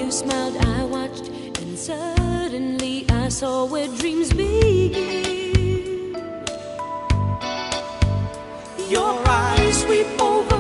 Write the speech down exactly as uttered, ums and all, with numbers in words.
you smiled, I watched, and suddenly I saw where dreams begin. Your eyes sweep over